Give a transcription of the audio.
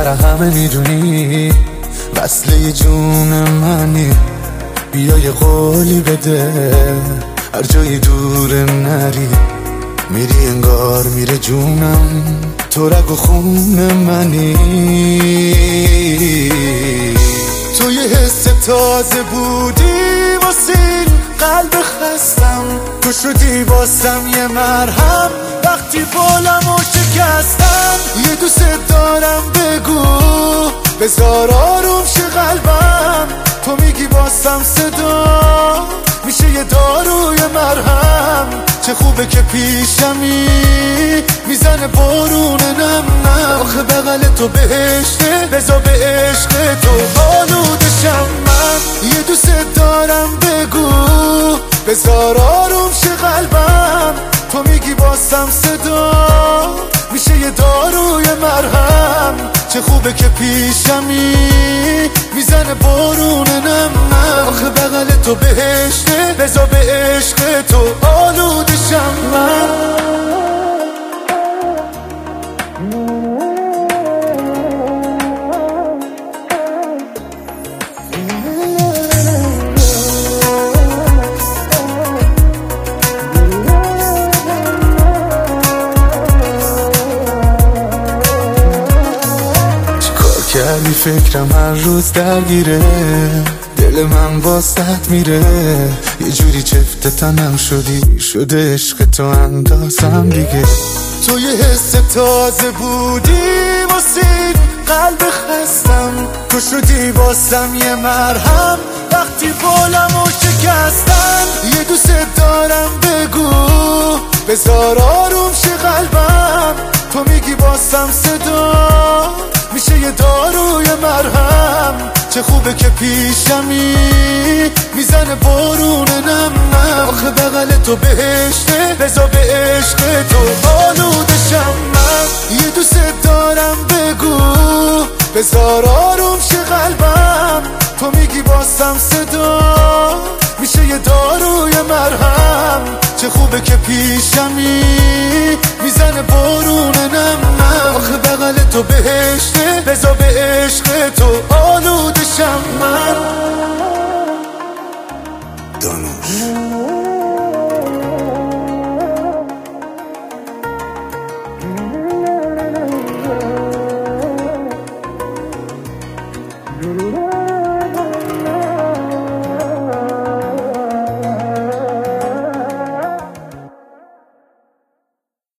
بهتر همه میدونی، وصله جون منی. بیا یه قولی بده، هر جایی دور نری، میری انگار میره جونم، تو رگ و خون منی. تو یه حس تازه بودی واسه قلب خستم، تو شدی واسم یه مرهم وقتی بالمو شکستم. یه دوست دارم بگو بذار آروم شه قلبم، تو میگی واسم صدا میشه یه داروی مرهم. چه خوبه که پیشمی میزنه بارون نم نم، آخه بغل تو بهشته، بذار به عشق تو آلودشم من. یه دوست دارم بگو بذار آروم شه قلبم، تو میگی واسم صدا میشه یه داروی مرهم. چه خوبه که پیشمی میزنه بارون نم نم، آخه بغل تو بهشته، بذار به عشق تو آلودشم من. کردی فکرم هر روز درگیره، دل من واسط میره، یه جوری چفت تنم شدی، شده عشق تو اندازم دیگه. تو یه حس تازه بودی واسه قلب خستم، تو شدی واسم یه مرهم وقتی بالمو شکستم. یه دوست دارم بگو بذار آروم شه قلبم، تو میگی واسم صدا میشه یه داروی مرهم. چه خوبه که پیشمی میزنه بارون نم نم، آخه بغل تو بهشته، بذار به عشق تو آلودشم من. یه دوست دارم بگو بذار آروم شه قلبم، تو میگی واسم صدا میشه یه داروی مرهم. چه خوبه که پیشمی میزنه بارون نم نم، آخه بغل تو بهشته، بذار به عشق تو آلودشم من. دانوش